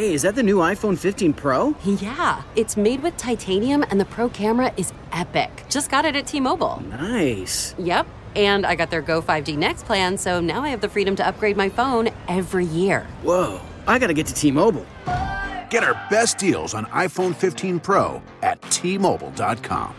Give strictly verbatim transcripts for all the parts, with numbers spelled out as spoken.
Hey, is that the new iPhone fifteen Pro? Yeah, it's made with titanium and the Pro camera is epic. Just got it at T-Mobile. Nice. Yep, and I got their Go five G Next plan, so now I have the freedom to upgrade my phone every year. Whoa, I gotta get to T-Mobile. Get our best deals on iPhone fifteen Pro at T Mobile dot com.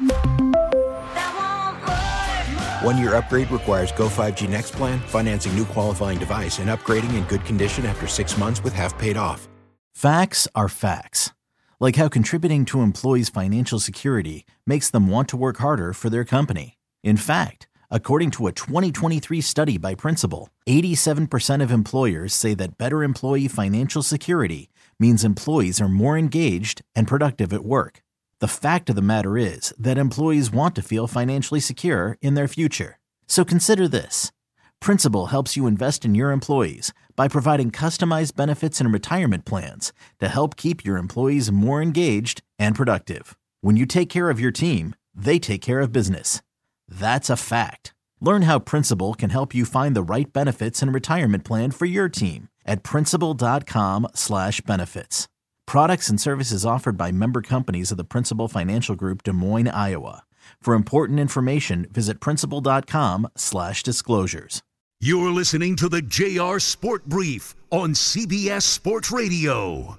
One-year upgrade requires Go five G Next plan, financing new qualifying device, and upgrading in good condition after six months with half paid off. Facts are facts. Like how contributing to employees' financial security makes them want to work harder for their company. In fact, according to a twenty twenty-three study by Principal, eighty-seven percent of employers say that better employee financial security means employees are more engaged and productive at work. The fact of the matter is that employees want to feel financially secure in their future. So consider this. Principal helps you invest in your employees by providing customized benefits and retirement plans to help keep your employees more engaged and productive. When you take care of your team, they take care of business. That's a fact. Learn how Principal can help you find the right benefits and retirement plan for your team at principal dot com slash benefits. Products and services offered by member companies of the Principal Financial Group, Des Moines, Iowa. For important information, visit principal dot com slash disclosures. You're listening to the J R Sport Brief on C B S Sports Radio.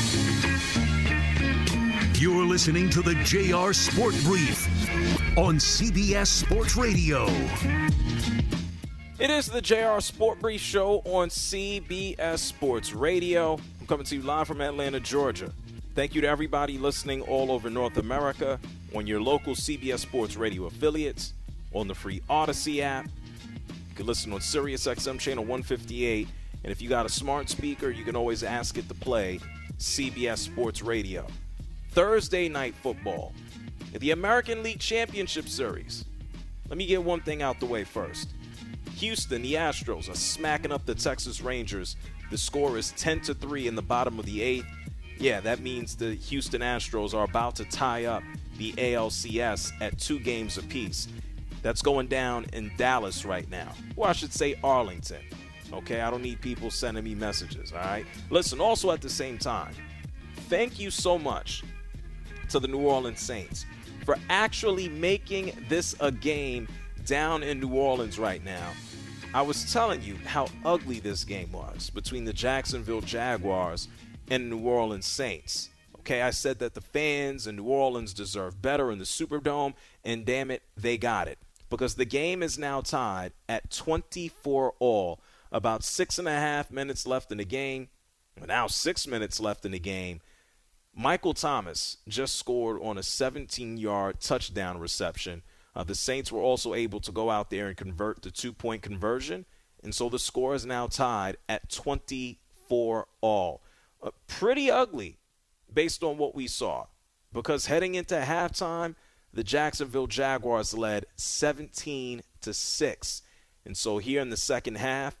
You're listening to the J R Sport Brief on C B S Sports Radio. It is the J R Sport Brief show on C B S Sports Radio. I'm coming to you live from Atlanta, Georgia. Thank you to everybody listening all over North America on your local C B S Sports Radio affiliates, on the free Odyssey app. You can listen on Sirius X M channel one fifty-eight, and if you got a smart speaker, you can always ask it to play C B S Sports Radio. Thursday night football, the American League Championship Series. Let me get one thing out the way first. Houston, the Astros, are smacking up the Texas Rangers. The score is ten to three in the bottom of the eighth. Yeah, that means the Houston Astros are about to tie up the A L C S at two games apiece. That's going down in Dallas right now. Or I should say Arlington. Okay, I don't need people sending me messages, all right? Listen, also at the same time, thank you so much to the New Orleans Saints for actually making this a game down in New Orleans right now. I was telling you how ugly this game was between the Jacksonville Jaguars and New Orleans Saints. Okay, I said that the fans in New Orleans deserve better in the Superdome, and damn it, they got it. Because the game is now tied at twenty-four all. About six and a half minutes left in the game. Now six minutes left in the game. Michael Thomas just scored on a seventeen-yard touchdown reception. Uh, the Saints were also able to go out there and convert the two-point conversion. And so the score is now tied at twenty-four all. Uh, pretty ugly based on what we saw. Because heading into halftime, the Jacksonville Jaguars led seventeen to six. And so here in the second half,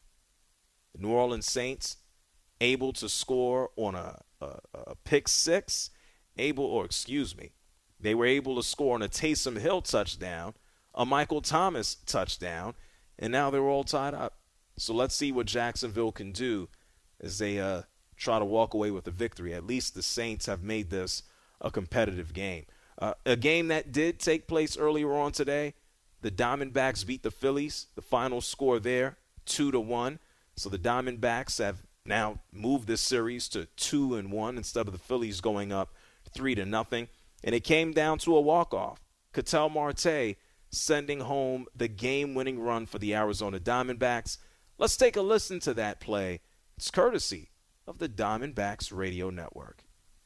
the New Orleans Saints able to score on a, a, a pick six, able, or excuse me, they were able to score on a Taysom Hill touchdown, a Michael Thomas touchdown, and now they're all tied up. So let's see what Jacksonville can do as they uh, try to walk away with a victory. At least the Saints have made this a competitive game. Uh, a game that did take place earlier on today, the Diamondbacks beat the Phillies. The final score there, two to one. So the Diamondbacks have now moved this series to two and one instead of the Phillies going up three to nothing. And it came down to a walk-off. Ketel Marte sending home the game-winning run for the Arizona Diamondbacks. Let's take a listen to that play. It's courtesy of the Diamondbacks Radio Network.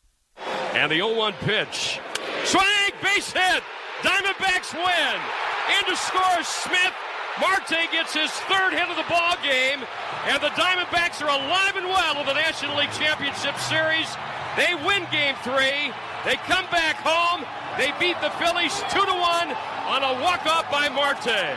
And the oh one pitch. Swing, base hit. Diamondbacks win. In to score Smith. Marte gets his third hit of the ball game, and the Diamondbacks are alive and well in the National League Championship Series. They win Game Three. They come back home. They beat the Phillies two to one on a walk-off by Marte.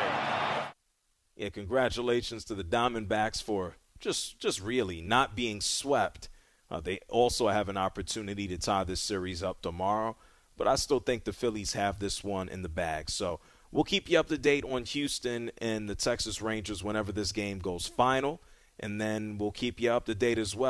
Yeah, congratulations to the Diamondbacks for just just really not being swept. Uh, they also have an opportunity to tie this series up tomorrow, but I still think the Phillies have this one in the bag. So we'll keep you up to date on Houston and the Texas Rangers whenever this game goes final, and then we'll keep you up to date as well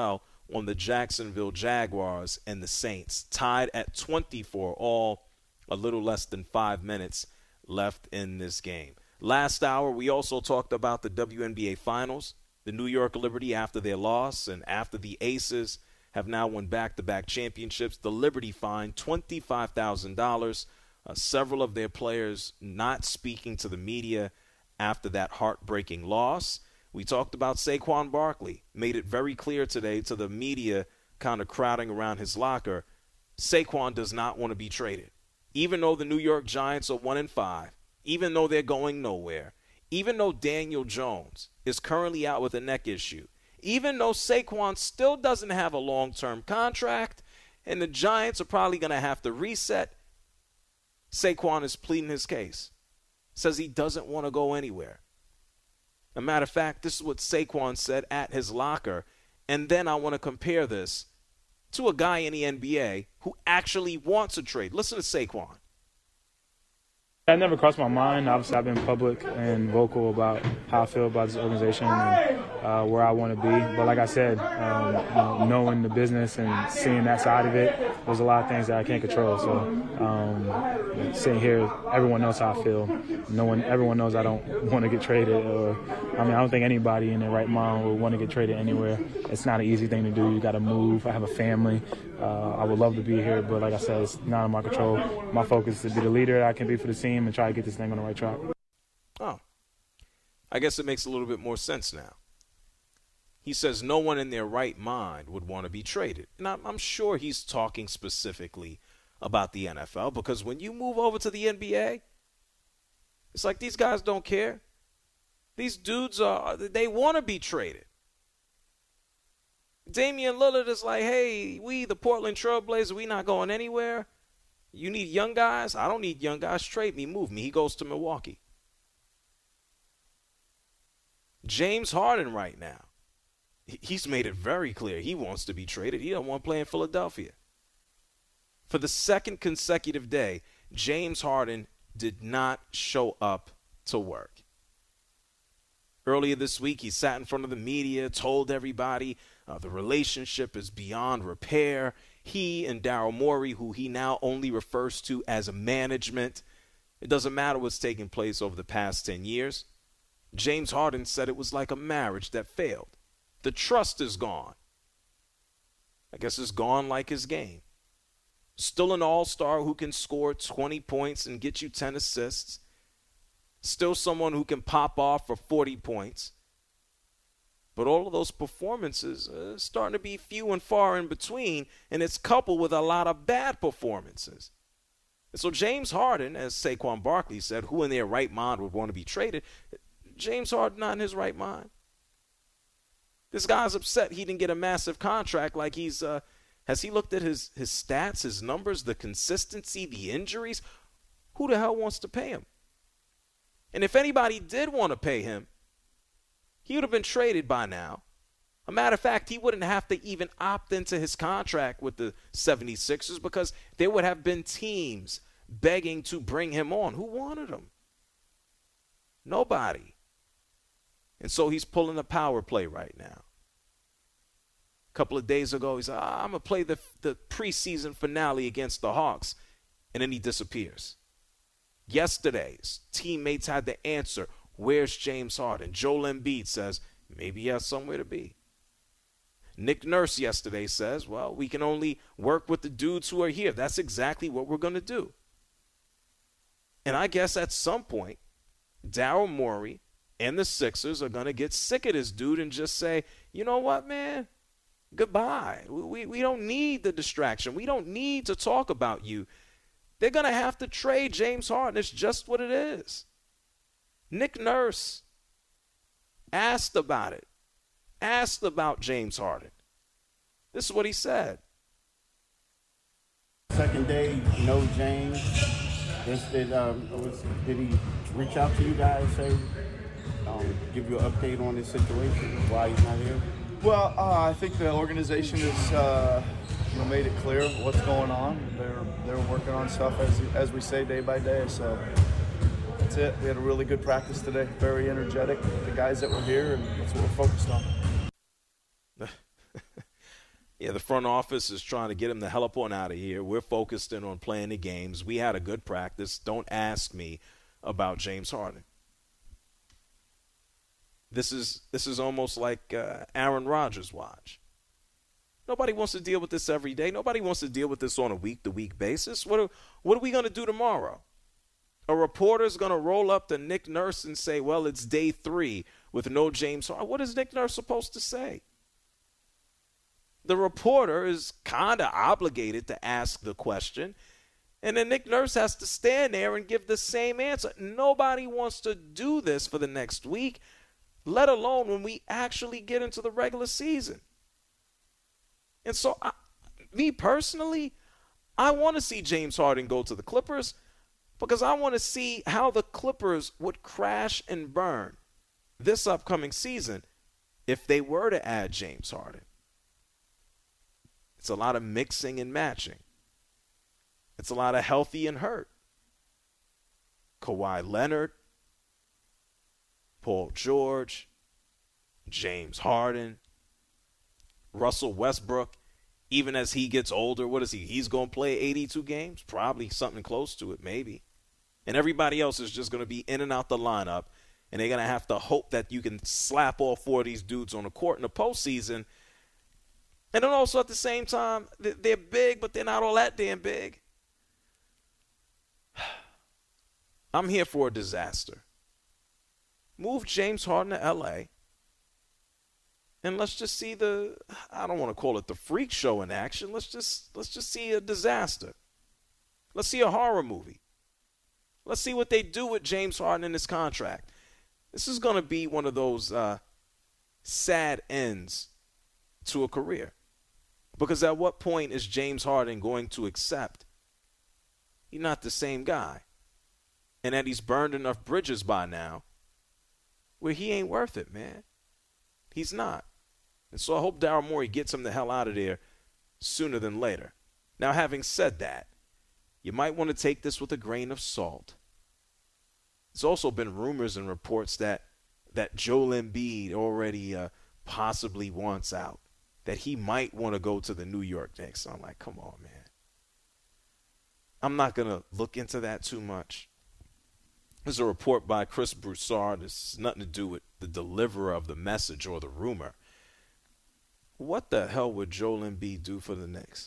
on the Jacksonville Jaguars and the Saints, tied at twenty-four all, a little less than five minutes left in this game. Last hour, we also talked about the W N B A Finals. The New York Liberty, after their loss and after the Aces have now won back-to-back championships, the Liberty fined twenty-five thousand dollars. Uh, several of their players not speaking to the media after that heartbreaking loss. We talked about Saquon Barkley, made it very clear today to the media kind of crowding around his locker. Saquon does not want to be traded. Even though the New York Giants are one and five, even though they're going nowhere, even though Daniel Jones is currently out with a neck issue, even though Saquon still doesn't have a long-term contract and the Giants are probably going to have to reset, Saquon is pleading his case. Says he doesn't want to go anywhere. As a matter of fact, this is what Saquon said at his locker. And then I want to compare this to a guy in the N B A who actually wants a trade. Listen to Saquon. That never crossed my mind. Obviously, I've been public and vocal about how I feel about this organization and uh, where I want to be. But like I said, um, you know, knowing the business and seeing that side of it, there's a lot of things that I can't control. So um, sitting here, everyone knows how I feel. No one, everyone knows I don't want to get traded. Or I mean, I don't think anybody in their right mind would want to get traded anywhere. It's not an easy thing to do. You got to move. I have a family. Uh, I would love to be here, but like I said, it's not in my control. My focus is to be the leader that I can be for the team and try to get this thing on the right track. Oh, I guess it makes a little bit more sense now. He says no one in their right mind would want to be traded. And I'm, I'm sure he's talking specifically about the N F L, because when you move over to the N B A, it's like these guys don't care. These dudes, are they want to be traded. Damian Lillard is like, hey, we, the Portland Trailblazers, we not going anywhere. You need young guys? I don't need young guys. Trade me, move me. He goes to Milwaukee. James Harden right now, he's made it very clear he wants to be traded. He don't want to play in Philadelphia. For the second consecutive day, James Harden did not show up to work. Earlier this week, he sat in front of the media, told everybody uh, the relationship is beyond repair. He and Daryl Morey, who he now only refers to as management, it doesn't matter what's taking place over the past ten years. James Harden said it was like a marriage that failed. The trust is gone. I guess it's gone like his game. Still an all-star who can score twenty points and get you ten assists. Still someone who can pop off for forty points. But all of those performances are starting to be few and far in between, and it's coupled with a lot of bad performances. And so James Harden, as Saquon Barkley said, who in their right mind would want to be traded, James Harden not in his right mind. This guy's upset he didn't get a massive contract. Like he's, uh, has he looked at his, his stats, his numbers, the consistency, the injuries? Who the hell wants to pay him? And if anybody did want to pay him, he would have been traded by now. A matter of fact, he wouldn't have to even opt into his contract with the seventy-sixers because there would have been teams begging to bring him on. Who wanted him? Nobody. And so he's pulling a power play right now. A couple of days ago, he said, ah, I'm going to play the, the preseason finale against the Hawks. And then he disappears. Yesterday, his teammates had to answer, where's James Harden? Joel Embiid says, maybe he has somewhere to be. Nick Nurse yesterday says, well, we can only work with the dudes who are here. That's exactly what we're going to do. And I guess at some point, Daryl Morey and the Sixers are going to get sick of this dude and just say, you know what, man? Goodbye. We, we don't need the distraction. We don't need to talk about you. They're going to have to trade James Harden. It's just what it is. Nick Nurse asked about it. Asked about James Harden. This is what he said. Second day, no James. This, did, um, was, did he reach out to you guys, say, um, give you an update on this situation, why he's not here? Well, uh, I think the organization has uh, you know, made it clear what's going on. They're they're working on stuff as as we say day by day. So that's it. We had a really good practice today. Very energetic. The guys that were here, and that's what we're focused on. Yeah, the front office is trying to get him the hell up on out of here. We're focused in on playing the games. We had a good practice. Don't ask me about James Harden. This is this is almost like uh, Aaron Rodgers' watch. Nobody wants to deal with this every day. Nobody wants to deal with this on a week-to-week basis. What are, what are we going to do tomorrow? A reporter's going to roll up to Nick Nurse and say, well, it's day three with no James Harden. What is Nick Nurse supposed to say? The reporter is kind of obligated to ask the question, and then Nick Nurse has to stand there and give the same answer. Nobody wants to do this for the next week, let alone when we actually get into the regular season. And so, I, me personally, I want to see James Harden go to the Clippers because I want to see how the Clippers would crash and burn this upcoming season if they were to add James Harden. It's a lot of mixing and matching. It's a lot of healthy and hurt. Kawhi Leonard, Paul George, James Harden, Russell Westbrook, even as he gets older, what is he? He's going to play eighty-two games? Probably something close to it, maybe. And everybody else is just going to be in and out the lineup, and they're going to have to hope that you can slap all four of these dudes on the court in the postseason. And then also at the same time, they're big, but they're not all that damn big. I'm here for a disaster. Move James Harden to L A, and let's just see the, I don't want to call it the freak show in action. Let's just let's just see a disaster. Let's see a horror movie. Let's see what they do with James Harden in his contract. This is going to be one of those uh, sad ends to a career. Because at what point is James Harden going to accept he's not the same guy, and that he's burned enough bridges by now where he ain't worth it, man. He's not. And so I hope Daryl Morey gets him the hell out of there sooner than later. Now, having said that, you might want to take this with a grain of salt. There's also been rumors and reports that that Joel Embiid already uh, possibly wants out, that he might want to go to the New York Knicks. So I'm like, come on, man. I'm not going to look into that too much. There's a report by Chris Broussard. This has nothing to do with the deliverer of the message or the rumor. What the hell would Joel Embiid do for the Knicks?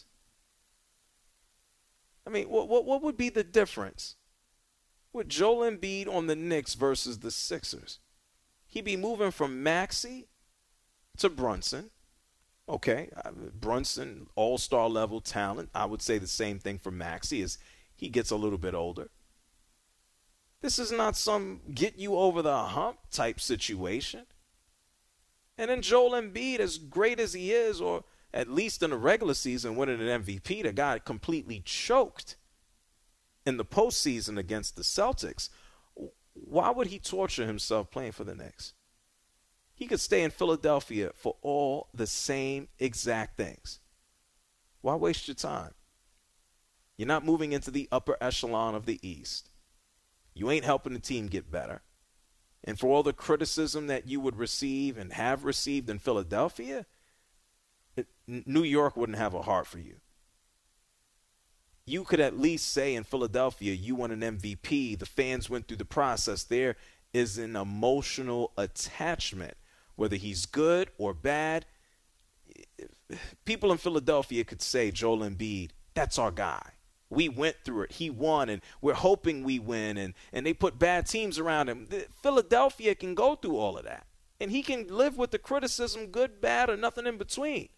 I mean, what what what would be the difference with Joel Embiid on the Knicks versus the Sixers? He'd be moving from Maxey to Brunson. Okay, Brunson, all-star level talent. I would say the same thing for Maxey as he gets a little bit older. This is not some get you over the hump type situation. And then Joel Embiid, as great as he is, or at least in the regular season winning an M V P, the guy completely choked in the postseason against the Celtics. Why would he torture himself playing for the Knicks? He could stay in Philadelphia for all the same exact things. Why waste your time? You're not moving into the upper echelon of the East. You ain't helping the team get better. And for all the criticism that you would receive and have received in Philadelphia, it, New York wouldn't have a heart for you. You could at least say in Philadelphia, you won an M V P. The fans went through the process. There is an emotional attachment, whether he's good or bad. People in Philadelphia could say, Joel Embiid, that's our guy. We went through it. He won, and we're hoping we win. And, and they put bad teams around him. The, Philadelphia can go through all of that. And he can live with the criticism, good, bad, or nothing in between.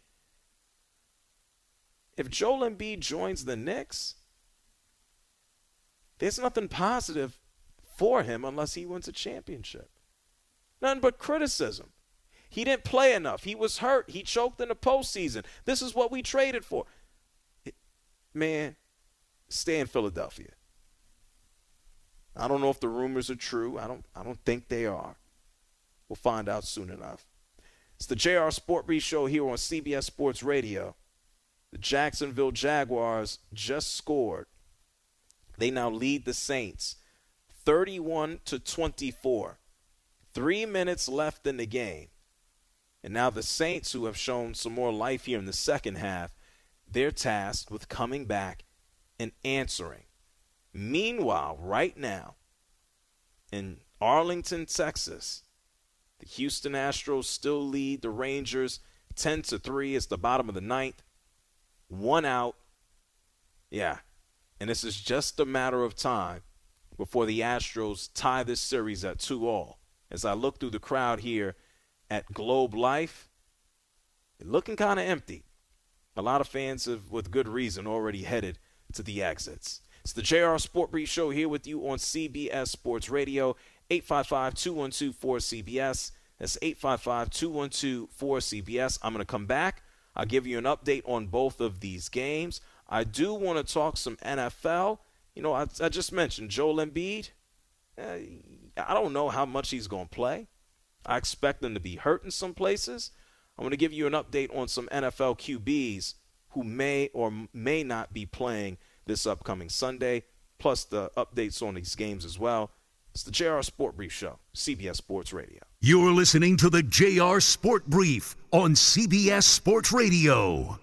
If Joel Embiid joins the Knicks, there's nothing positive for him unless he wins a championship. Nothing but criticism. He didn't play enough. He was hurt. He choked in the postseason. This is what we traded for. It, man, stay in Philadelphia. I don't know if the rumors are true. I don't I don't think they are. We'll find out soon enough. It's the J R Sport Brief Show here on C B S Sports Radio. The Jacksonville Jaguars just scored. They now lead the Saints thirty-one to twenty-four. Three minutes left in the game. And now the Saints, who have shown some more life here in the second half, they're tasked with coming back and answering. Meanwhile, right now, in Arlington, Texas, the Houston Astros still lead the Rangers ten to three. It's the bottom of the ninth. One out. Yeah. And this is just a matter of time before the Astros tie this series at two all. As I look through the crowd here at Globe Life, it's looking kind of empty. A lot of fans have, with good reason, already headed to the exits. It's the J R Sport Brief Show here with you on C B S Sports Radio, eight five five, two one two, four C B S. That's eight five five, two one two, four C B S. I'm going to come back. I'll give you an update on both of these games. I do want to talk some N F L. You know, I, I just mentioned Joel Embiid. Uh, I don't know how much he's going to play. I expect him to be hurt in some places. I'm going to give you an update on some N F L Q Bs who may or may not be playing this upcoming Sunday, plus the updates on these games as well. It's the J R Sport Brief Show, C B S Sports Radio. You're listening to the J R Sport Brief on C B S Sports Radio.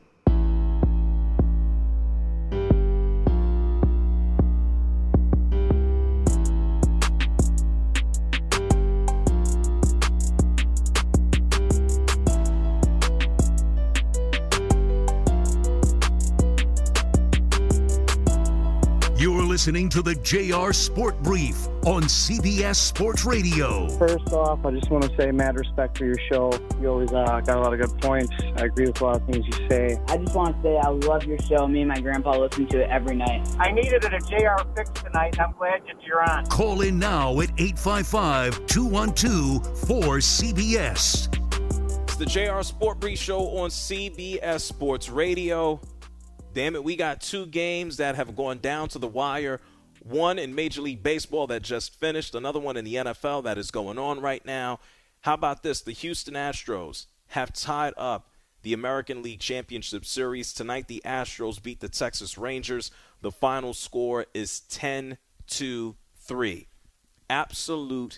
Listening to the J R Sport Brief on C B S Sports Radio. First off, I just want to say mad respect for your show. You always uh, got a lot of good points. I agree with a lot of things you say. I just want to say I love your show. Me and my grandpa listen to it every night. I needed a J R fix tonight, and I'm glad that you're on. Call in now at eight five five, two one two, four C B S. It's the J R Sport Brief Show on C B S Sports Radio. Damn it, we got two games that have gone down to the wire. One in Major League Baseball that just finished. Another one in the N F L that is going on right now. How about this? The Houston Astros have tied up the American League Championship Series. Tonight, the Astros beat the Texas Rangers. The final score is ten to three. Absolute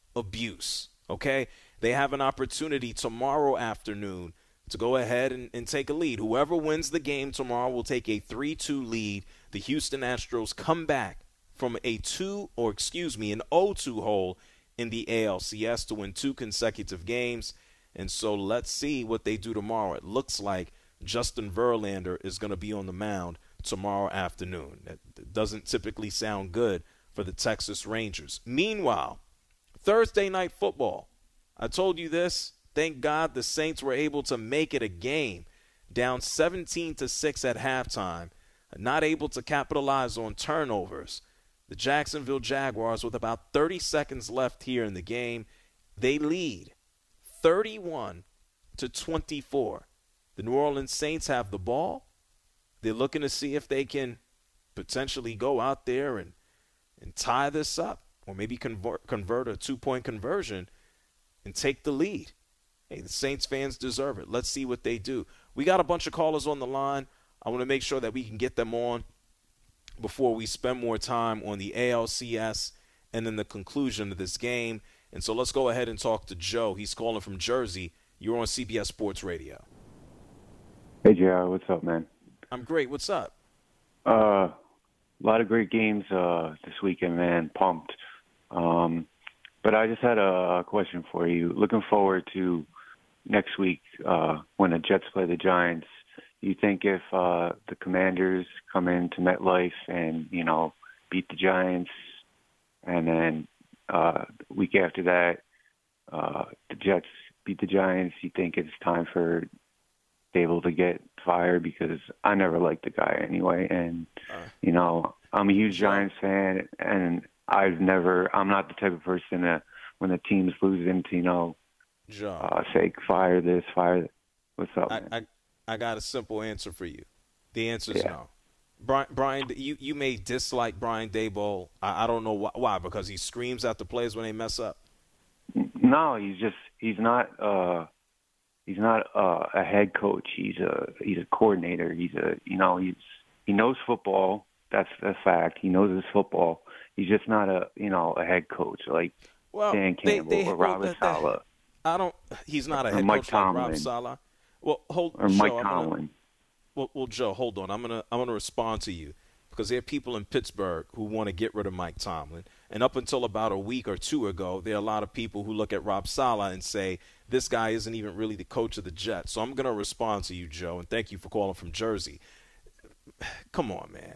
abuse, okay? They have an opportunity tomorrow afternoon to go ahead and, and take a lead. Whoever wins the game tomorrow will take a three two lead. The Houston Astros come back from a two, or excuse me, an oh two hole in the A L C S to win two consecutive games. And so let's see what they do tomorrow. It looks like Justin Verlander is going to be on the mound tomorrow afternoon. That doesn't typically sound good for the Texas Rangers. Meanwhile, Thursday night football. I told you this. Thank God the Saints were able to make it a game, down seventeen to six at halftime, not able to capitalize on turnovers. The Jacksonville Jaguars, with about thirty seconds left here in the game, they lead thirty-one to twenty-four. The New Orleans Saints have the ball. They're looking to see if they can potentially go out there and, and tie this up, or maybe convert, convert a two-point conversion and take the lead. Hey, the Saints fans deserve it. Let's see what they do. We got a bunch of callers on the line. I want to make sure that we can get them on before we spend more time on the A L C S and then the conclusion of this game. And so let's go ahead and talk to Joe. He's calling from Jersey. You're on C B S Sports Radio. Hey, J R, what's up, man? I'm great. What's up? Uh, a lot of great games uh, this weekend, man. Pumped. Um, but I just had a question for you. Looking forward to next week uh, when the Jets play the Giants. You think if uh, the Commanders come into MetLife and, you know, beat the Giants, and then uh, the week after that, uh, the Jets beat the Giants, you think it's time for Dable to get fired? Because I never liked the guy anyway. And, uh, you know, I'm a huge Giants fan, and I've never, I'm not the type of person that when the team's losing to, you know, uh, say, fire this, fire that. What's up, I, man? I, I got a simple answer for you. The answer is yeah. no. Brian, Brian, you, you may dislike Brian Daboll. I, I don't know wh- why, because he screams at the players when they mess up. No, he's just he's not uh, he's not uh, a head coach. He's a he's a coordinator. He's a you know he's he knows football. That's a fact. He knows his football. He's just not a you know a head coach like well, Dan Campbell they, they, or Robert well, Saleh. I don't. He's not a Or head Mike coach like Rob Tomlin. Saleh. Well, hold. Or Joe, Mike I'm gonna- Tomlin. well, well, Joe, hold on. I'm gonna I'm gonna respond to you because there are people in Pittsburgh who want to get rid of Mike Tomlin, and up until about a week or two ago, there are a lot of people who look at Rob Saleh and say this guy isn't even really the coach of the Jets. So I'm gonna respond to you, Joe, and thank you for calling from Jersey. Come on, man.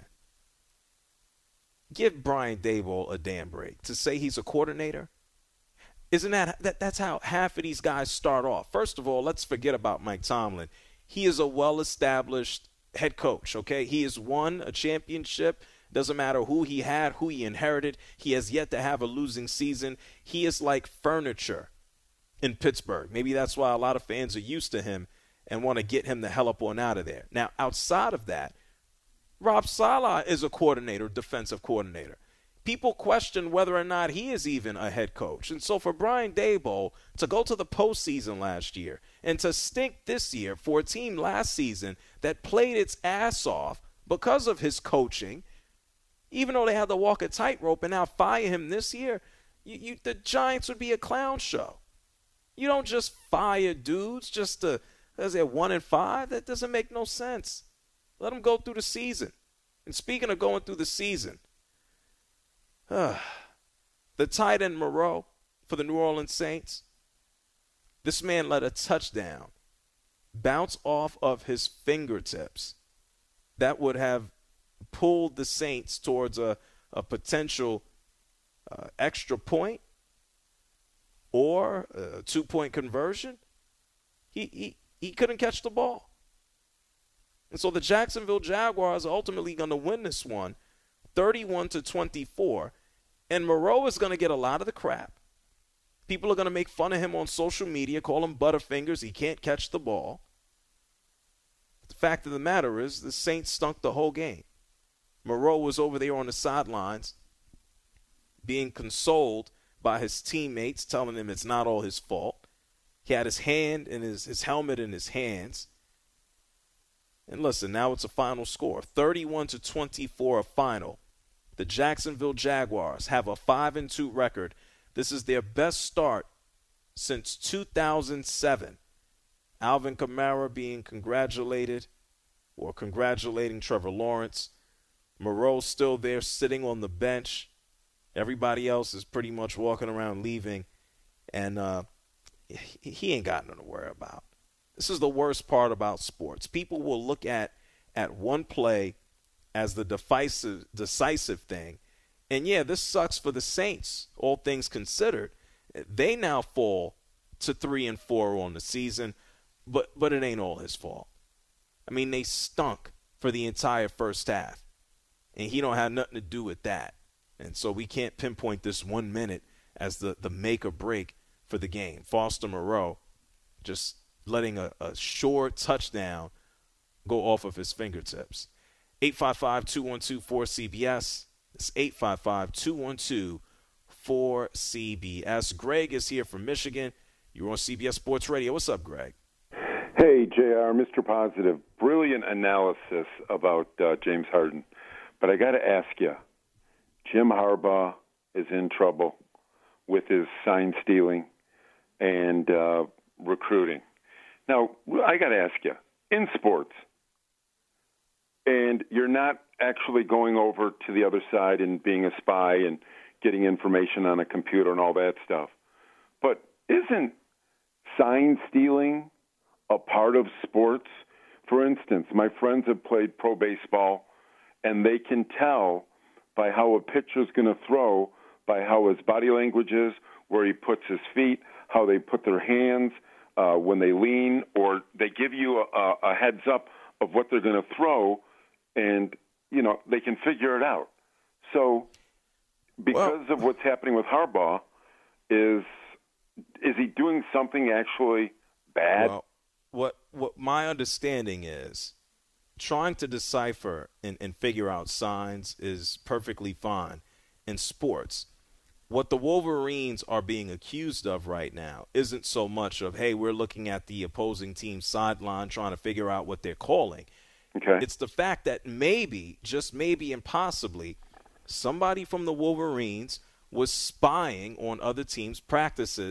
Give Brian Daboll a damn break. To say he's a coordinator, isn't that, that that's how half of these guys start off? First of all, let's forget about Mike Tomlin. He is a well-established head coach, okay? He has won a championship. Doesn't matter who he had, who he inherited. He has yet to have a losing season. He is like furniture in Pittsburgh. Maybe that's why a lot of fans are used to him and want to get him the hell up on out of there. Now, outside of that, Rob Saleh is a coordinator, defensive coordinator. People question whether or not he is even a head coach. And so for Brian Daboll to go to the postseason last year and to stink this year for a team last season that played its ass off because of his coaching, even though they had to walk a tightrope and now fire him this year, you, you, the Giants would be a clown show. You don't just fire dudes just to, as they're one and five. That doesn't make no sense. Let them go through the season. And speaking of going through the season, uh, the tight end Moreau for the New Orleans Saints, this man let a touchdown bounce off of his fingertips that would have pulled the Saints towards a, a potential uh, extra point or a two-point conversion. He, he, he couldn't catch the ball. And so the Jacksonville Jaguars are ultimately going to win this one thirty-one to twenty-four. And Moreau is going to get a lot of the crap. People are going to make fun of him on social media, call him Butterfingers. He can't catch the ball. The fact of the matter is the Saints stunk the whole game. Moreau was over there on the sidelines being consoled by his teammates, telling him it's not all his fault. He had his hand in his, his helmet in his hands. And listen, now it's a final score, thirty-one to twenty-four, a final. The Jacksonville Jaguars have a five and two record. This is their best start since two thousand seven. Alvin Kamara being congratulated or congratulating Trevor Lawrence. Moreau's still there sitting on the bench. Everybody else is pretty much walking around leaving. And uh, he ain't got nothing to worry about. This is the worst part about sports. People will look at, at one play as the decisive, decisive thing. And, yeah, this sucks for the Saints, all things considered. They now fall to three and four on the season, but, but it ain't all his fault. I mean, they stunk for the entire first half, and he don't have nothing to do with that. And so we can't pinpoint this one minute as the, the make or break for the game. Foster Moreau just letting a, a short touchdown go off of his fingertips. eight five five, two one two, four C B S. It's eight five five, two one two, four C B S. Greg is here from Michigan. You're on C B S Sports Radio. What's up, Greg? Hey, J R, Mister Positive. Brilliant analysis about uh, James Harden. But I got to ask you, Jim Harbaugh is in trouble with his sign stealing and uh, recruiting. Now, I got to ask you, in sports, and you're not actually going over to the other side and being a spy and getting information on a computer and all that stuff, but isn't sign stealing a part of sports? For instance, my friends have played pro baseball, and they can tell by how a pitcher's going to throw, by how his body language is, where he puts his feet, how they put their hands, Uh, when they lean, or they give you a, a heads up of what they're going to throw, and, you know, they can figure it out. So because well, of what's happening with Harbaugh, is is he doing something actually bad? Well, what, what my understanding is, trying to decipher and, and figure out signs is perfectly fine in sports. What the Wolverines are being accused of right now isn't so much of, hey, we're looking at the opposing team's sideline trying to figure out what they're calling. Okay. It's the fact that maybe, just maybe and possibly, somebody from the Wolverines was spying on other teams' practices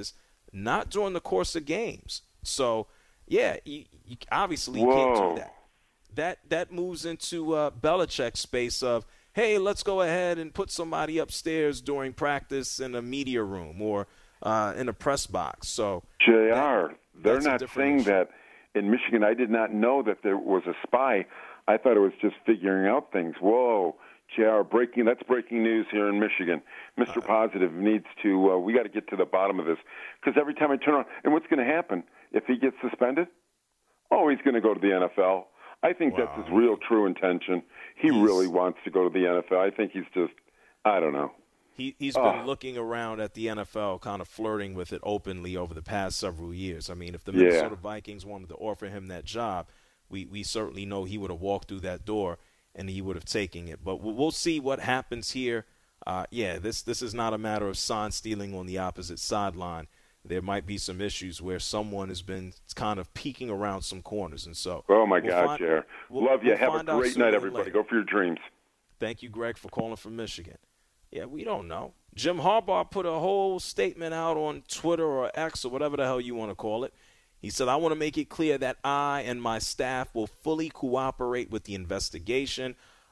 not during the course of games. So, yeah, you, you obviously you Whoa. can't do that. That that moves into uh, Belichick's space of, hey, let's go ahead and put somebody upstairs during practice in a media room or uh, in a press box. So, J R, that, they're not saying issue. that in Michigan. I did not know that there was a spy. I thought it was just figuring out things. Whoa, J R, breaking. That's breaking news here in Michigan. Mister Uh, Positive needs to. Uh, we got to get to the bottom of this because every time I turn on, and what's going to happen if he gets suspended? Oh, he's going to go to the N F L. I think wow. that's his real true intention. He he's, really wants to go to the N F L. I think he's just, I don't know. He, he's oh. been looking around at the N F L, kind of flirting with it openly over the past several years. I mean, if the Minnesota yeah. Vikings wanted to offer him that job, we, we certainly know he would have walked through that door and he would have taken it. But we'll see what happens here. Uh, yeah, this this is not a matter of sign stealing on the opposite sideline. There might be some issues where someone has been kind of peeking around some corners. And so, oh, my we'll God, find, Jer. We'll, Love you. We'll Have a great night, everybody. Go for your dreams. Thank you, Greg, for calling from Michigan. Yeah, we don't know. Jim Harbaugh put a whole statement out on Twitter or X or whatever the hell you want to call it. He said, I want to make it clear that I and my staff will fully cooperate with the investigation.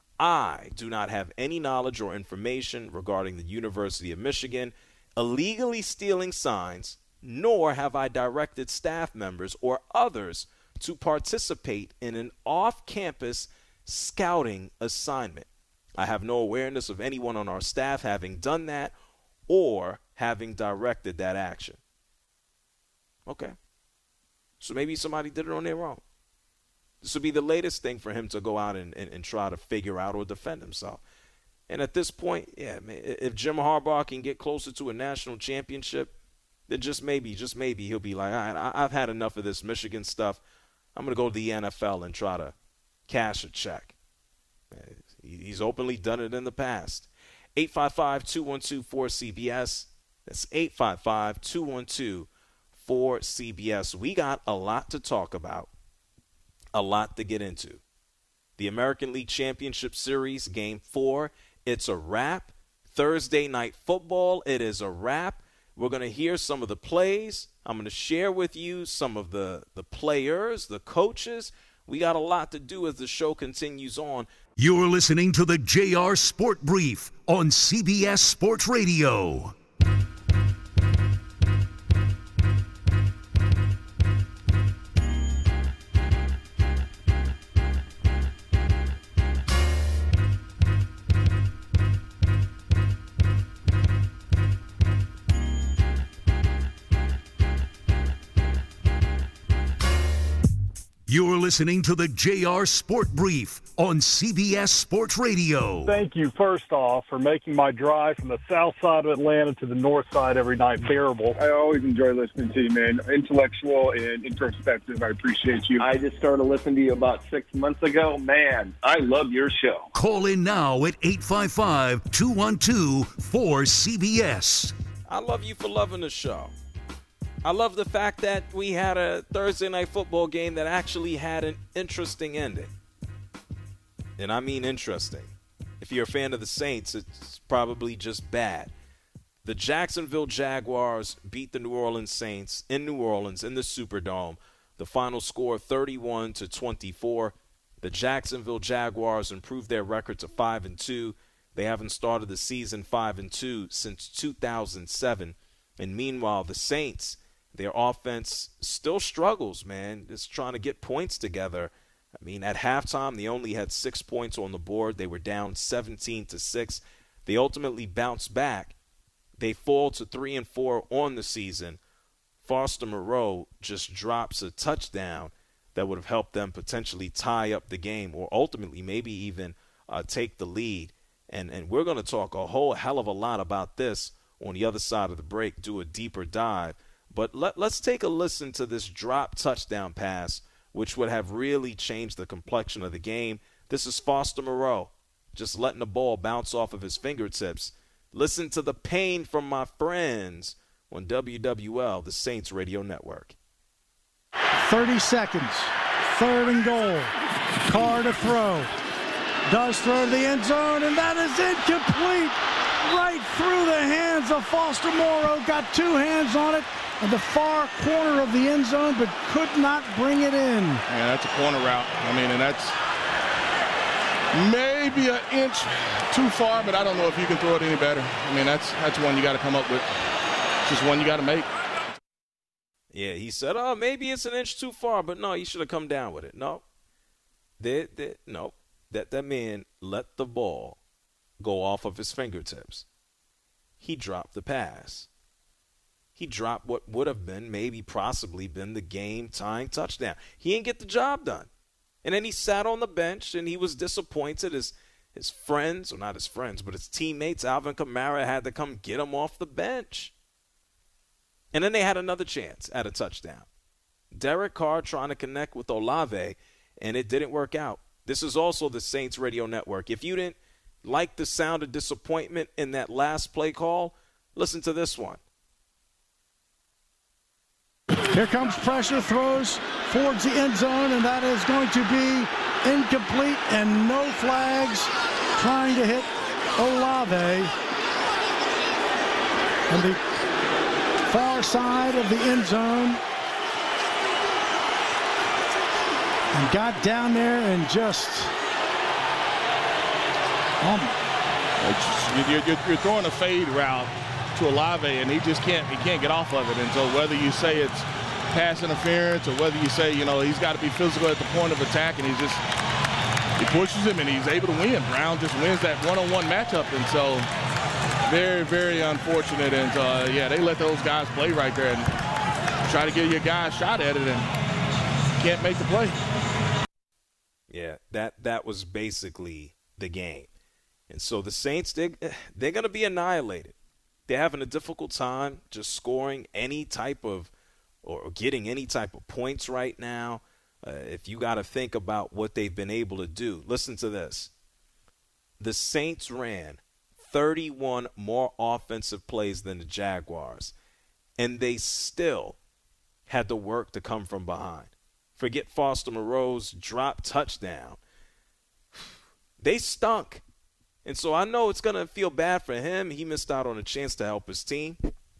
I do not have any knowledge or information regarding the University of Michigan illegally stealing signs, nor have I directed staff members or others to participate in an off-campus scouting assignment. I have no awareness of anyone on our staff having done that or having directed that action. Okay. So maybe somebody did it on their own. This would be the latest thing for him to go out and, and, and try to figure out or defend himself. And at this point, yeah, man, if Jim Harbaugh can get closer to a national championship, then just maybe, just maybe he'll be like, all right, I've had enough of this Michigan stuff. I'm going to go to the N F L and try to cash a check. He's openly done it in the past. eight five five, two one two, four C B S. That's eight five five, two one two, four C B S. We got a lot to talk about, a lot to get into. The American League Championship Series, Game four, it's a wrap. Thursday Night Football, it is a wrap. We're going to hear some of the plays. I'm going to share with you some of the, the players, the coaches. We got a lot to do as the show continues on. You're listening to the J R Sport Brief on C B S Sports Radio. You're listening to the J R Sport Brief on C B S Sports Radio. Thank you, first off, for making my drive from the south side of Atlanta to the north side every night bearable. I always enjoy listening to you, man. Intellectual and introspective. I appreciate you. I just started listening to you about six months ago. Man, I love your show. Call in now at eight five five, two one two, four C B S. I love you for loving the show. I love the fact that we had a Thursday night football game that actually had an interesting ending. And I mean interesting. If you're a fan of the Saints, it's probably just bad. The Jacksonville Jaguars beat the New Orleans Saints in New Orleans in the Superdome. The final score thirty-one to twenty-four. The Jacksonville Jaguars improved their record to five and two. They haven't started the season five and two since two thousand seven. And meanwhile, the Saints, their offense still struggles, man, just trying to get points together. I mean, at halftime, they only had six points on the board. They were down seventeen to six. They ultimately bounced back. They fall to three and four on the season. Foster Moreau just drops a touchdown that would have helped them potentially tie up the game or ultimately maybe even uh, take the lead. And, and we're going to talk a whole hell of a lot about this on the other side of the break, do a deeper dive. But let, let's take a listen to this drop touchdown pass, which would have really changed the complexion of the game. This is Foster Moreau just letting the ball bounce off of his fingertips. Listen to the pain from my friends on W W L, the Saints Radio Network. thirty seconds. Third and goal. Carr to throw. Does throw to the end zone, and that is incomplete. Right through the hands of Foster Moreau. Got two hands on it. in the far corner of the end zone, but could not bring it in. Yeah, that's a corner route. I mean, and that's maybe an inch too far, but I don't know if you can throw it any better. I mean, that's that's one you got to come up with. It's just one you got to make. Yeah, he said, oh, maybe it's an inch too far, but no, you should have come down with it. No, they, they, no, that, that man let the ball go off of his fingertips. He dropped the pass. He dropped what would have been, maybe possibly been the game-tying touchdown. He didn't get the job done. And then he sat on the bench, and he was disappointed. His, his friends, or not his friends, but his teammates, Alvin Kamara, had to come get him off the bench. And then they had another chance at a touchdown. Derek Carr trying to connect with Olave, and it didn't work out. This is also the Saints Radio Network. If you didn't like the sound of disappointment in that last play call, listen to this one. Here comes pressure, throws towards the end zone, and that is going to be incomplete and no flags, trying to hit Olave. And the far side of the end zone, and got down there and just um, you're, you're, you're throwing a fade route to Olave, and he just can't he can't get off of it. And so whether you say it's pass interference or whether you say, you know, he's got to be physical at the point of attack, and he just he pushes him and he's able to win. Brown just wins that one-on-one matchup, and so very, very unfortunate. And, uh, yeah, they let those guys play right there and try to give your guy a shot at it and can't make the play. Yeah, that, that was basically the game. And so the Saints, they, they're going to be annihilated. They're having a difficult time just scoring any type of or getting any type of points right now. Uh, if you got to think about what they've been able to do. Listen to this. The Saints ran thirty-one more offensive plays than the Jaguars, and they still had to work to come from behind. Forget Foster Moreau's drop touchdown. They stunk. And so I know it's going to feel bad for him. He missed out on a chance to help his team.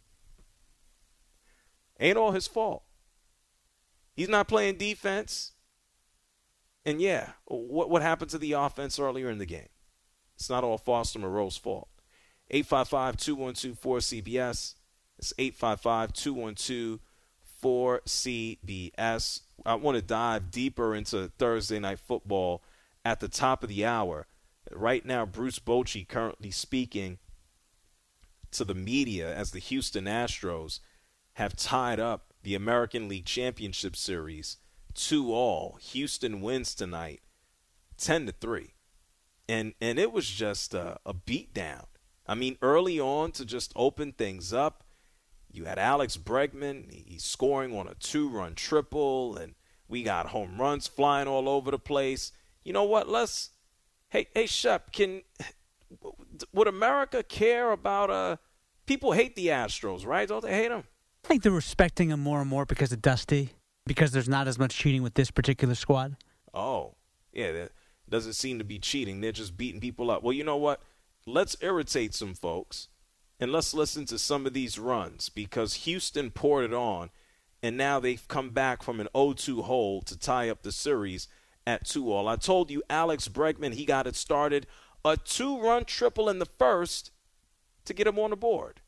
Ain't all his fault. He's not playing defense. And, yeah, what, what happened to the offense earlier in the game? It's not all Foster Moreau's fault. eight five five, two one two, four C B S. It's eight five five, two one two, four C B S. I want to dive deeper into Thursday Night Football at the top of the hour. Right now, Bruce Bochy currently speaking to the media as the Houston Astros have tied up the American League Championship Series two all. Houston wins tonight ten to three. And and it was just a, a beatdown. I mean, early on to just open things up, you had Alex Bregman. He's scoring on a two-run triple, and we got home runs flying all over the place. You know what? Let's hey hey Shep, can would America care about uh people hate the Astros, right? Don't they hate them? I think they're respecting him more and more because of Dusty, because there's not as much cheating with this particular squad. Oh, yeah, that doesn't seem to be cheating. They're just beating people up. Well, you know what? Let's irritate some folks, and let's listen to some of these runs, because Houston poured it on, and now they've come back from an oh two hole to tie up the series at two all. I told you Alex Bregman, he got it started. A two-run triple in the first to get him on the board.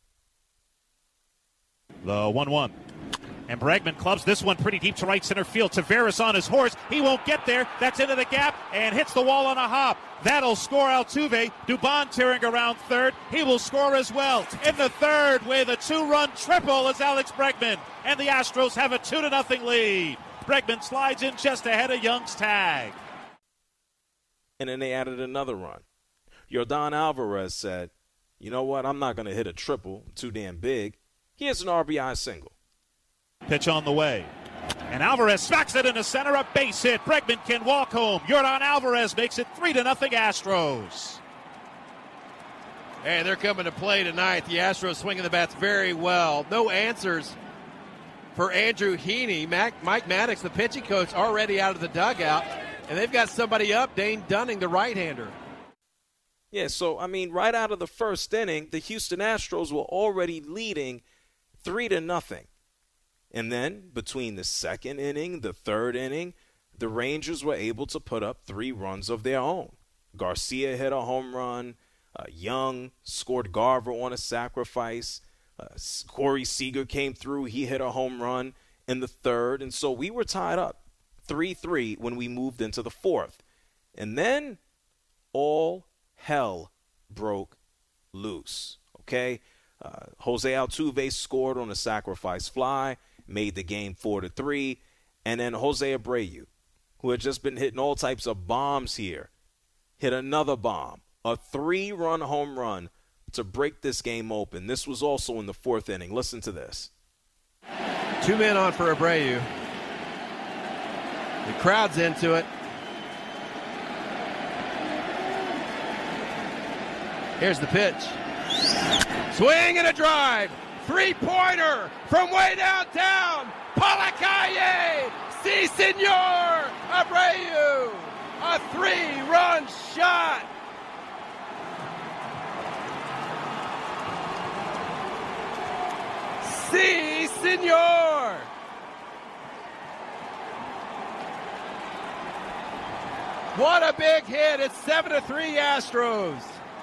The one one. And Bregman clubs this one pretty deep to right center field. Taveras on his horse. He won't get there. That's into the gap and hits the wall on a hop. That'll score Altuve. Dubon tearing around third. He will score as well. In the third with a two-run triple is Alex Bregman. And the Astros have a two to nothing lead. Bregman slides in just ahead of Young's tag. And then they added another run. Yordan Alvarez said, you know what, I'm not going to hit a triple. I'm too damn big. He has an R B I single. Pitch on the way. And Alvarez smacks it into center, a base hit. Bregman can walk home. Yordan Alvarez makes it three to nothing Astros. Hey, they're coming to play tonight. The Astros swinging the bats very well. No answers for Andrew Heaney. Mac, Mike Maddox, the pitching coach, already out of the dugout. And they've got somebody up, Dane Dunning, the right-hander. Yeah, so, I mean, right out of the first inning, the Houston Astros were already leading three to nothing. And then between the second inning, the third inning, the Rangers were able to put up three runs of their own. Garcia hit a home run. Uh, Young scored Garver on a sacrifice. Uh, Corey Seager came through. He hit a home run in the third. And so we were tied up three three when we moved into the fourth. And then all hell broke loose, okay? Uh, Jose Altuve scored on a sacrifice fly, made the game four to three. And then Jose Abreu, who had just been hitting all types of bombs here, hit another bomb, a three-run home run to break this game open. This was also in the fourth inning. Listen to this. Two men on for Abreu. The crowd's into it. Here's the pitch. Swing and a drive. Three-pointer from way downtown. Palakaye. Si, senor. Abreu. A three-run shot. Si, senor. What a big hit. It's seven to three Astros.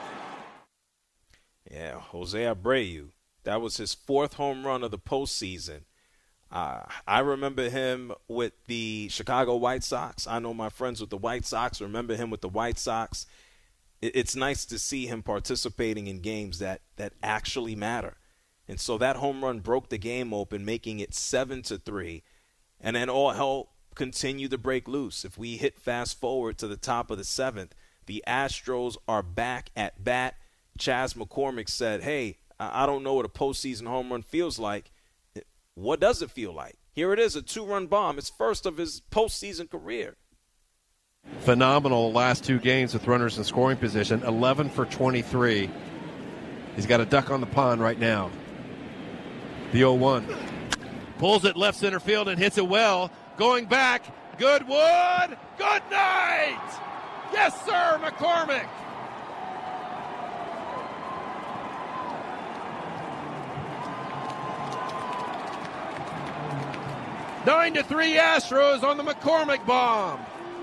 Yeah, Jose Abreu. That was his fourth home run of the postseason. Uh, I remember him with the Chicago White Sox. I know my friends with the White Sox remember him with the White Sox. It, it's nice to see him participating in games that, that actually matter. And so that home run broke the game open, making it seven to three. And then all hell continued to break loose. If we hit fast forward to the top of the seventh, the Astros are back at bat. Chas McCormick said, hey, I don't know what a postseason home run feels like. What does it feel like? Here it is, a two-run bomb. It's first of his postseason career. Phenomenal last two games with runners in scoring position, eleven for twenty-three. He's got a duck on the pond right now. The oh one. Pulls it left center field and hits it well. Going back, Goodwood, good night! Yes, sir, McCormick! Nine to three Astros on the McCormick bomb.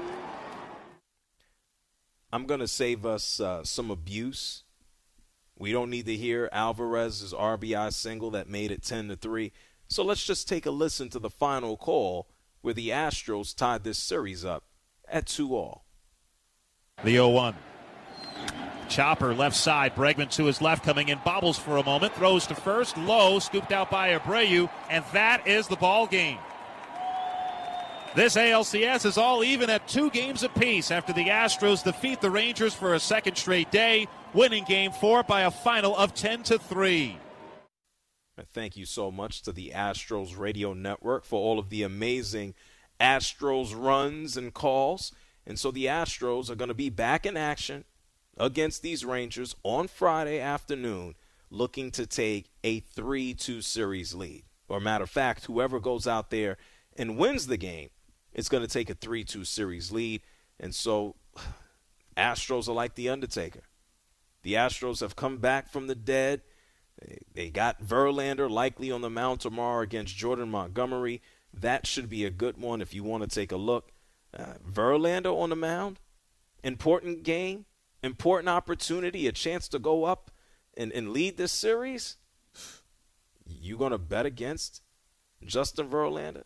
I'm going to save us uh, some abuse. We don't need to hear Alvarez's R B I single that made it ten to three. So let's just take a listen to the final call where the Astros tied this series up at two all. The oh one. Chopper left side. Bregman to his left, coming in, bobbles for a moment, throws to first, low, scooped out by Abreu, and that is the ball game. This A L C S is all even at two games apiece after the Astros defeat the Rangers for a second straight day, winning game four by a final of ten to three. Thank you so much to the Astros Radio Network for all of the amazing Astros runs and calls. And so the Astros are going to be back in action against these Rangers on Friday afternoon, looking to take a three two series lead. Or matter of fact, whoever goes out there and wins the game, it's going to take a three two series lead. And so Astros are like the Undertaker. The Astros have come back from the dead. They got Verlander likely on the mound tomorrow against Jordan Montgomery. That should be a good one if you want to take a look. Uh, Verlander on the mound, important game, important opportunity, a chance to go up and, and lead this series. You going to bet against Justin Verlander?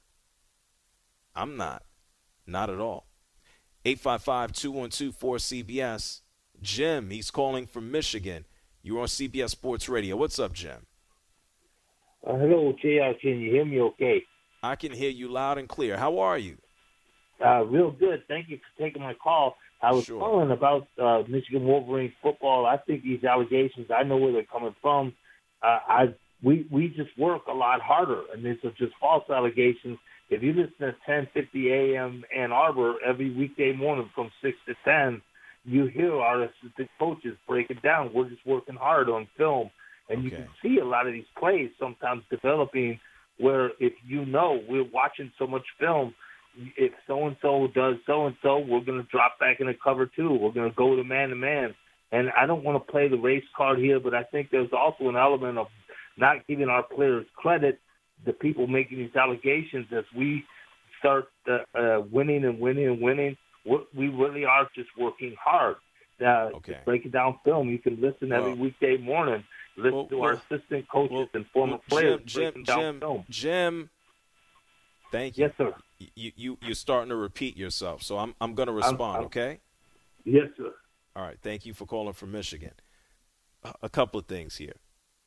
I'm not. Not at all. eight five five, two one two, four C B S. Jim, he's calling from Michigan. You're on C B S Sports Radio. What's up, Jim? Uh, hello, J R. Can you hear me okay? I can hear you loud and clear. How are you? Uh, real good. Thank you for taking my call. I was Sure. calling about uh, Michigan Wolverines football. I think these allegations, I know where they're coming from. Uh, I we we just work a lot harder, and these are just false allegations. If you listen to ten fifty a.m. Ann Arbor every weekday morning from six to ten, you hear our assistant coaches break it down. We're just working hard on film, and you can see a lot of these plays sometimes developing where if you know we're watching so much film, if so-and-so does so-and-so, we're going to drop back in the cover two. We're going to go to man-to-man. And I don't want to play the race card here, but I think there's also an element of not giving our players credit the people making these allegations, as we start uh, uh, winning and winning and winning, we really are just working hard. Uh, okay. Breaking down film, you can listen every well, weekday morning. Listen well, to well, our assistant coaches well, and former well, players Jim, breaking Jim, down Jim, film. Jim, thank you. Yes, sir. You you you're starting to repeat yourself, so I'm I'm going to respond. I'm, I'm, okay. Yes, sir. All right. Thank you for calling from Michigan. A, a couple of things here.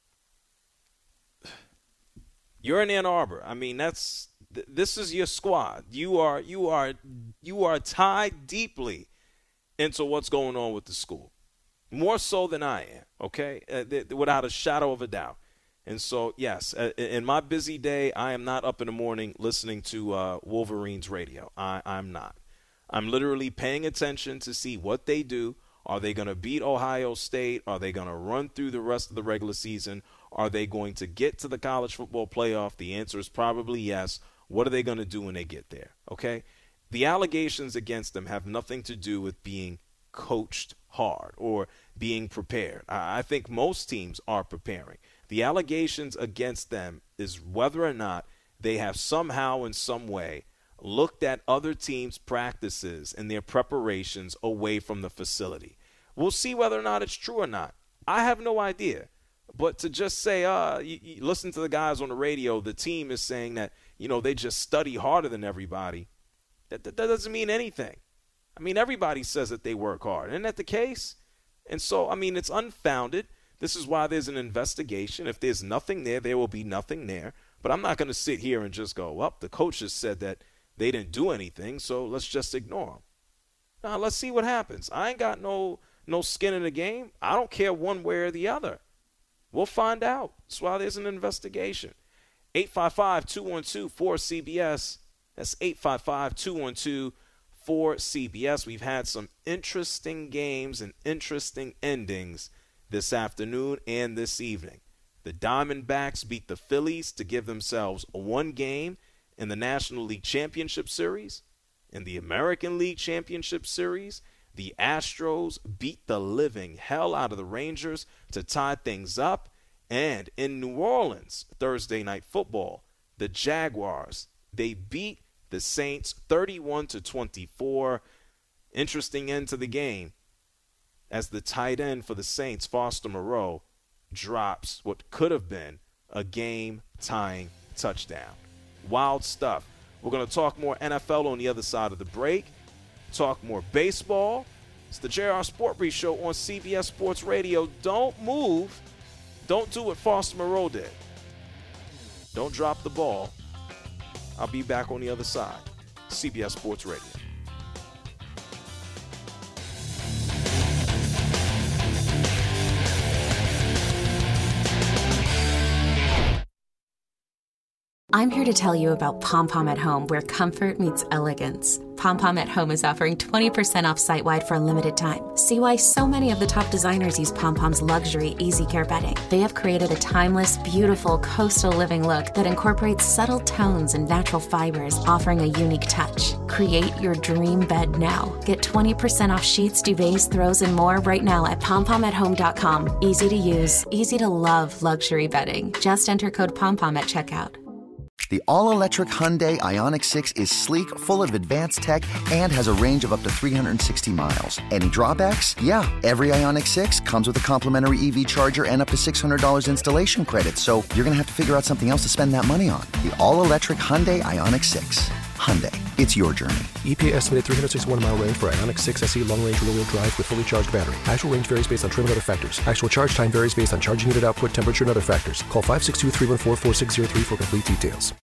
You're in Ann Arbor. I mean, that's th- this is your squad. You are you are you are tied deeply into what's going on with the school, more so than I am. Okay, uh, th- without a shadow of a doubt. And so, yes, uh, in my busy day, I am not up in the morning listening to uh, Wolverines radio. I, I'm not. I'm literally paying attention to see what they do. Are they going to beat Ohio State? Are they going to run through the rest of the regular season? Are they going to get to the college football playoff? The answer is probably yes. What are they going to do when they get there? Okay? The allegations against them have nothing to do with being coached hard or being prepared. I, I think most teams are preparing. The allegations against them is whether or not they have somehow in some way looked at other teams' practices and their preparations away from the facility. We'll see whether or not it's true or not. I have no idea. But to just say, uh, you, you listen to the guys on the radio, the team is saying that, you know, they just study harder than everybody, that, that, that doesn't mean anything. I mean, everybody says that they work hard. Isn't that the case? And so, I mean, it's unfounded. This is why there's an investigation. If there's nothing there, there will be nothing there. But I'm not going to sit here and just go, well, the coaches said that they didn't do anything, so let's just ignore them. Now, let's see what happens. I ain't got no no skin in the game. I don't care one way or the other. We'll find out. That's why there's an investigation. eight five five, two one two, four C B S. That's eight five five, two one two, four C B S. We've had some interesting games and interesting endings this afternoon and this evening. The Diamondbacks beat the Phillies to give themselves one game in the National League Championship Series. In the American League Championship Series, the Astros beat the living hell out of the Rangers to tie things up. And in New Orleans, Thursday Night Football, the Jaguars, they beat the Saints thirty-one to twenty-four. Interesting end to the game as the tight end for the Saints, Foster Moreau, drops what could have been a game-tying touchdown. Wild stuff. We're going to talk more N F L on the other side of the break, talk more baseball. It's the J R Sport Brief Show on C B S Sports Radio. Don't move. Don't do what Foster Moreau did. Don't drop the ball. I'll be back on the other side. C B S Sports Radio. I'm here to tell you about Pom Pom at Home, where comfort meets elegance. Pom Pom at Home is offering twenty percent off site-wide for a limited time. See why so many of the top designers use Pom Pom's luxury Easy Care bedding. They have created a timeless, beautiful, coastal living look that incorporates subtle tones and natural fibers, offering a unique touch. Create your dream bed now. Get twenty percent off sheets, duvets, throws, and more right now at pom pom at home dot com. Easy to use, easy to love luxury bedding. Just enter code POMPOM at checkout. The all-electric Hyundai Ioniq six is sleek, full of advanced tech, and has a range of up to three hundred sixty miles. Any drawbacks? Yeah, every Ioniq six comes with a complimentary E V charger and up to six hundred dollars installation credit, so you're going to have to figure out something else to spend that money on. The all-electric Hyundai Ioniq six. Hyundai, it's your journey. E P A estimated three hundred sixty-one mile range for Ioniq six S E long-range rear-wheel drive with fully charged battery. Actual range varies based on trim and other factors. Actual charge time varies based on charging unit output, temperature, and other factors. Call five six two, three one four, four six zero three for complete details.